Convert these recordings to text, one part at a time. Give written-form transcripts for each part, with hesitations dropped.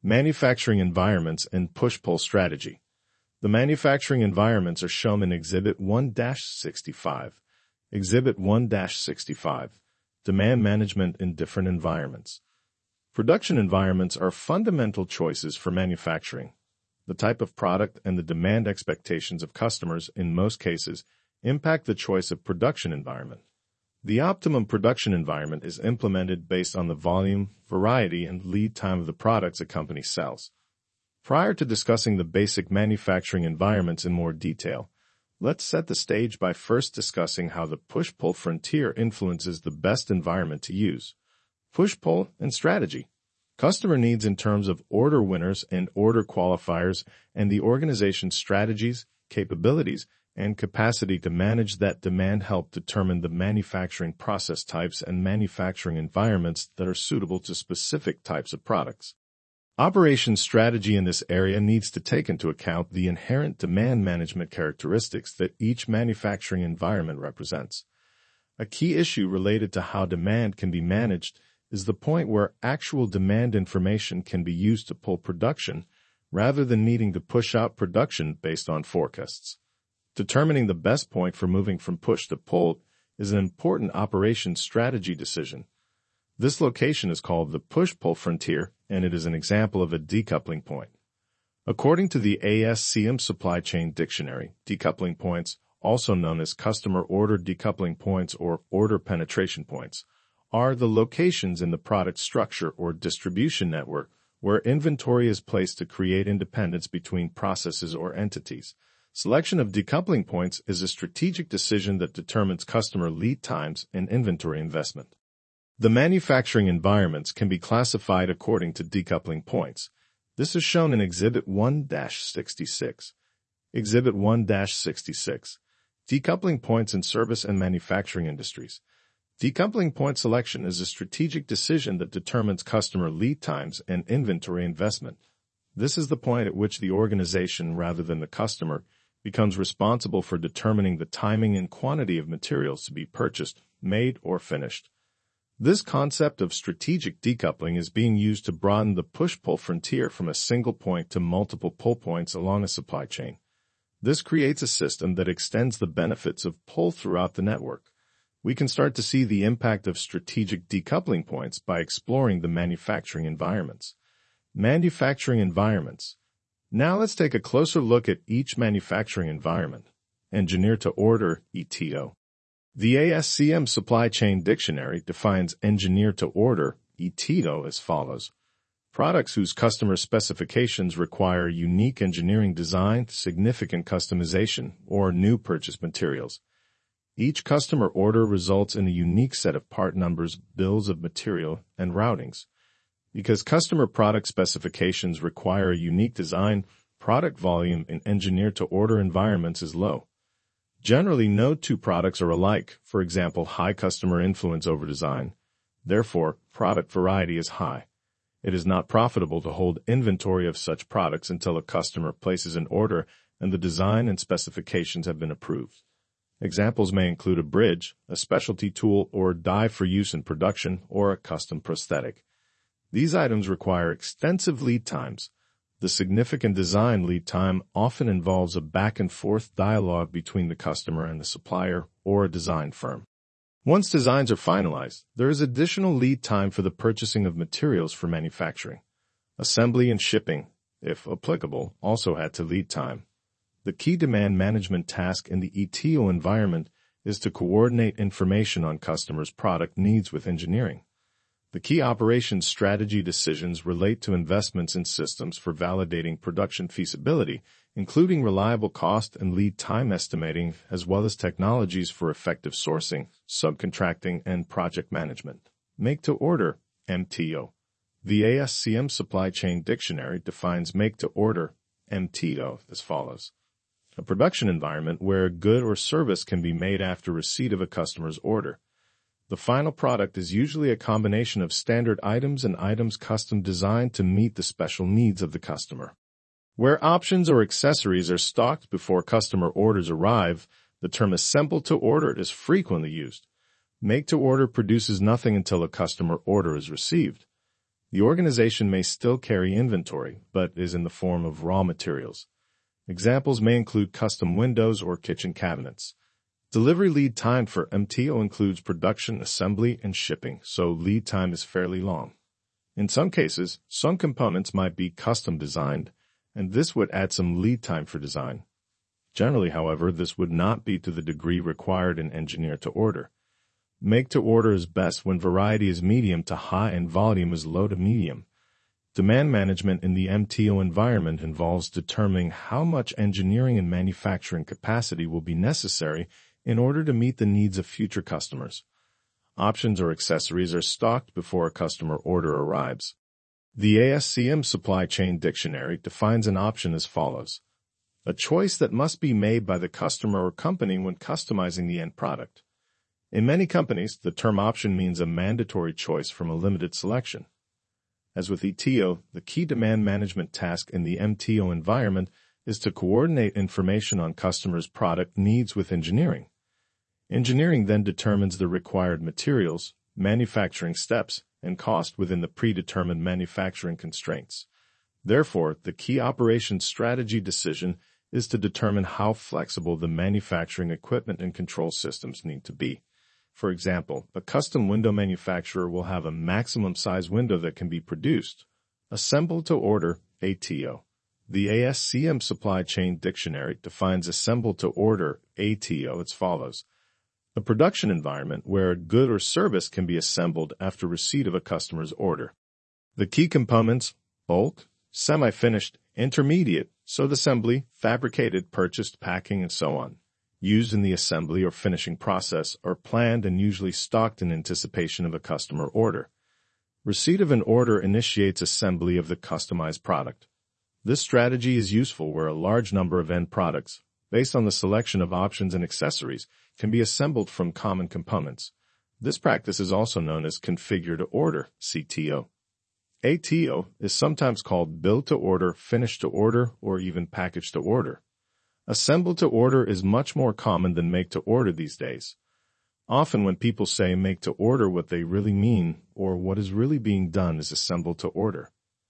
Manufacturing environments and push-pull strategy. The manufacturing environments are shown in Exhibit 1-65. Exhibit 1-65. Demand management in different environments. Production environments are fundamental choices for manufacturing. The type of product and the demand expectations of customers, in most cases, impact the choice of production environment. The optimum production environment is implemented based on the volume, variety, and lead time of the products a company sells. Prior to discussing the basic manufacturing environments in more detail, let's set the stage by first discussing how the push-pull frontier influences the best environment to use. Push-pull and strategy. Customer needs in terms of order winners and order qualifiers and the organization's strategies, capabilities, and capacity to manage that demand help determine the manufacturing process types and manufacturing environments that are suitable to specific types of products. Operations strategy in this area needs to take into account the inherent demand management characteristics that each manufacturing environment represents. A key issue related to how demand can be managed is the point where actual demand information can be used to pull production rather than needing to push out production based on forecasts. Determining the best point for moving from push to pull is an important operations strategy decision. This location is called the push-pull frontier, and it is an example of a decoupling point. According to the ASCM Supply Chain Dictionary, decoupling points, also known as customer order decoupling points or order penetration points, are the locations in the product structure or distribution network where inventory is placed to create independence between processes or entities. Selection of decoupling points is a strategic decision that determines customer lead times and inventory investment. The manufacturing environments can be classified according to decoupling points. This is shown in Exhibit 1-66. Exhibit 1-66. Decoupling points in service and manufacturing industries. Decoupling point selection is a strategic decision that determines customer lead times and inventory investment. This is the point at which the organization, rather than the customer, becomes responsible for determining the timing and quantity of materials to be purchased, made, or finished. This concept of strategic decoupling is being used to broaden the push-pull frontier from a single point to multiple pull points along a supply chain. This creates a system that extends the benefits of pull throughout the network. We can start to see the impact of strategic decoupling points by exploring the manufacturing environments. Manufacturing environments. Now let's take a closer look at each manufacturing environment. Engineer to order, ETO. The ASCM Supply Chain Dictionary defines engineer to order, ETO, as follows. Products whose customer specifications require unique engineering design, significant customization, or new purchase materials. Each customer order results in a unique set of part numbers, bills of material, and routings. Because customer product specifications require a unique design, product volume in engineer-to-order environments is low. Generally, no two products are alike, for example, high customer influence over design. Therefore, product variety is high. It is not profitable to hold inventory of such products until a customer places an order and the design and specifications have been approved. Examples may include a bridge, a specialty tool, or a die for use in production, or a custom prosthetic. These items require extensive lead times. The significant design lead time often involves a back-and-forth dialogue between the customer and the supplier or a design firm. Once designs are finalized, there is additional lead time for the purchasing of materials for manufacturing. Assembly and shipping, if applicable, also add to lead time. The key demand management task in the ETO environment is to coordinate information on customers' product needs with engineering. The key operations strategy decisions relate to investments in systems for validating production feasibility, including reliable cost and lead time estimating, as well as technologies for effective sourcing, subcontracting, and project management. Make-to-order, MTO. The ASCM Supply Chain Dictionary defines make-to-order, MTO, as follows. A production environment where a good or service can be made after receipt of a customer's order. The final product is usually a combination of standard items and items custom designed to meet the special needs of the customer. Where options or accessories are stocked before customer orders arrive, the term assemble to order is frequently used. Make to order produces nothing until a customer order is received. The organization may still carry inventory, but is in the form of raw materials. Examples may include custom windows or kitchen cabinets. Delivery lead time for MTO includes production, assembly, and shipping, so lead time is fairly long. In some cases, some components might be custom designed, and this would add some lead time for design. Generally, however, this would not be to the degree required in engineer-to-order. Make-to-order is best when variety is medium to high and volume is low to medium. Demand management in the MTO environment involves determining how much engineering and manufacturing capacity will be necessary in order to meet the needs of future customers. Options or accessories are stocked before a customer order arrives. The ASCM Supply Chain Dictionary defines an option as follows: a choice that must be made by the customer or company when customizing the end product. In many companies, the term option means a mandatory choice from a limited selection. As with ETO, the key demand management task in the MTO environment is to coordinate information on customers' product needs with engineering. Engineering then determines the required materials, manufacturing steps, and cost within the predetermined manufacturing constraints. Therefore, the key operations strategy decision is to determine how flexible the manufacturing equipment and control systems need to be. For example, a custom window manufacturer will have a maximum size window that can be produced. Assembled to order, ATO. The ASCM Supply Chain Dictionary defines assembled to order, ATO, as follows: a production environment where a good or service can be assembled after receipt of a customer's order. The key components: bulk, semi-finished, intermediate, subassembly, fabricated, purchased, packing, and so on, used in the assembly or finishing process, are planned and usually stocked in anticipation of a customer order. Receipt of an order initiates assembly of the customized product. This strategy is useful where a large number of end products, based on the selection of options and accessories, can be assembled from common components. This practice is also known as configure-to-order, CTO. ATO is sometimes called build-to-order, finish-to-order, or even package-to-order. Assemble-to-order is much more common than make-to-order these days. Often when people say make-to-order, what they really mean, or what is really being done, is assemble-to-order.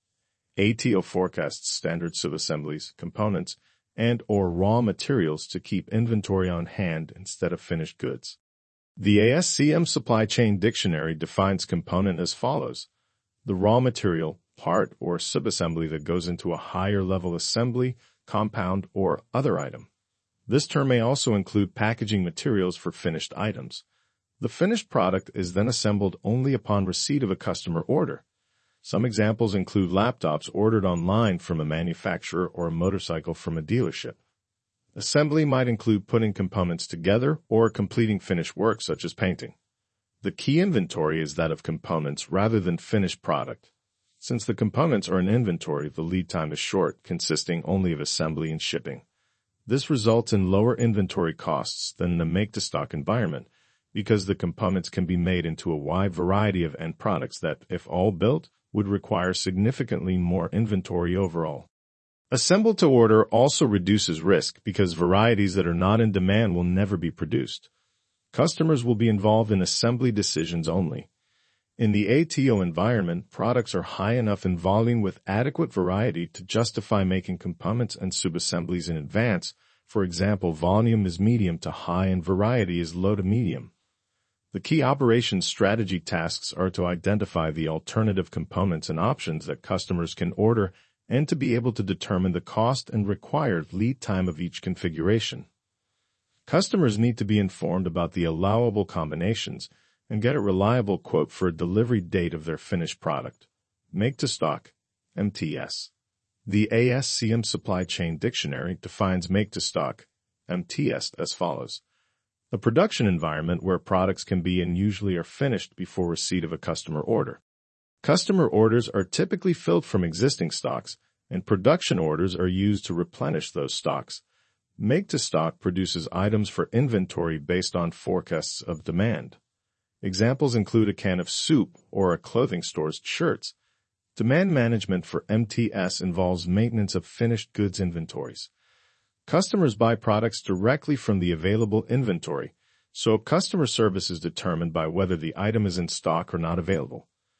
ATO forecasts standard subassemblies, components, and/or raw materials to keep inventory on hand instead of finished goods. The ASCM Supply Chain Dictionary defines component as follows: the raw material, part, or subassembly that goes into a higher-level assembly, compound, or other item. This term may also include packaging materials for finished items. The finished product is then assembled only upon receipt of a customer order. Some examples include laptops ordered online from a manufacturer or a motorcycle from a dealership. Assembly might include putting components together or completing finished work such as painting. The key inventory is that of components rather than finished product. Since the components are in inventory, the lead time is short, consisting only of assembly and shipping. This results in lower inventory costs than the make-to-stock environment, because the components can be made into a wide variety of end products that, if all built, would require significantly more inventory overall. Assemble to order also reduces risk because varieties that are not in demand will never be produced. Customers will be involved in assembly decisions only. In the ATO environment, products are high enough in volume with adequate variety to justify making components and subassemblies in advance. For example, volume is medium to high and variety is low to medium. The key operations strategy tasks are to identify the alternative components and options that customers can order and to be able to determine the cost and required lead time of each configuration. Customers need to be informed about the allowable combinations and get a reliable quote for a delivery date of their finished product. Make-to-stock, MTS. The ASCM Supply Chain Dictionary defines make-to-stock, MTS, as follows: a production environment where products can be and usually are finished before receipt of a customer order. Customer orders are typically filled from existing stocks, and production orders are used to replenish those stocks. Make-to-stock produces items for inventory based on forecasts of demand. Examples include a can of soup or a clothing store's shirts. Demand management for MTS involves maintenance of finished goods inventories. Customers buy products directly from the available inventory, so customer service is determined by whether the item is in stock or not available.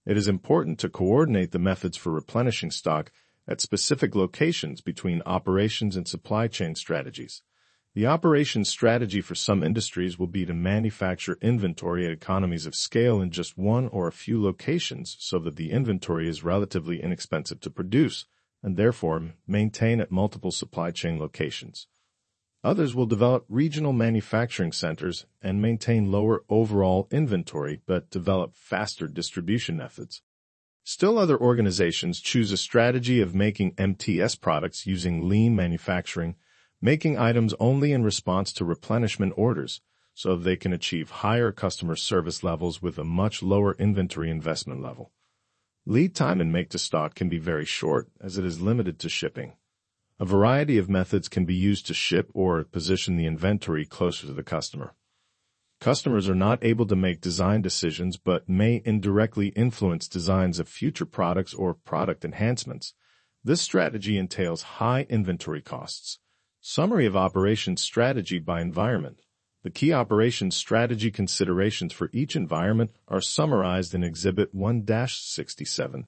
It is important to coordinate the methods for replenishing stock at specific locations between operations and supply chain strategies. The operations strategy for some industries will be to manufacture inventory at economies of scale in just one or a few locations so that the inventory is relatively inexpensive to produce and therefore maintain at multiple supply chain locations. Others will develop regional manufacturing centers and maintain lower overall inventory but develop faster distribution methods. Still other organizations choose a strategy of making MTS products using lean manufacturing, making items only in response to replenishment orders so they can achieve higher customer service levels with a much lower inventory investment level. Lead time in make-to-stock can be very short as it is limited to shipping. A variety of methods can be used to ship or position the inventory closer to the customer. Customers are not able to make design decisions but may indirectly influence designs of future products or product enhancements. This strategy entails high inventory costs. Summary of operations strategy by environment. The key operations strategy considerations for each environment are summarized in Exhibit 1-67.